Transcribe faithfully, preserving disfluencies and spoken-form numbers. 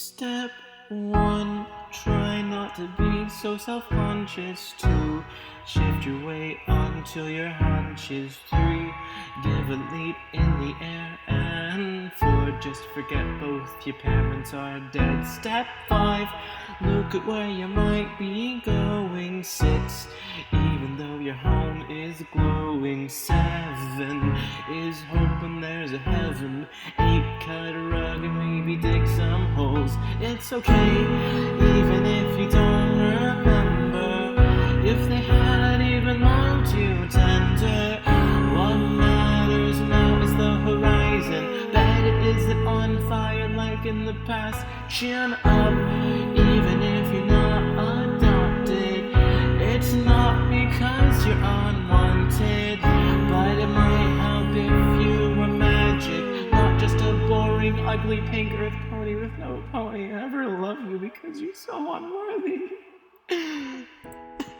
Step one, try not to be so self-conscious. Two, shift your weight onto your haunches. Three, give a leap in the air. And four, just forget both your parents are dead. Step five, look at where you might be going. Six, even though your home is glowing. Seven, is hoping there's a heaven. Eight, cut a rug and maybe dig some holes. It's okay, even if you don't remember. If they had even loved you tender, what matters now is the horizon. Bet it isn't on fire like in the past. Chin up, even if you're not adopted. It's not because you're unwanted, but it might help if you were magic, not just a boring, ugly pink earth pony with no pony ever love you because you're so unworthy.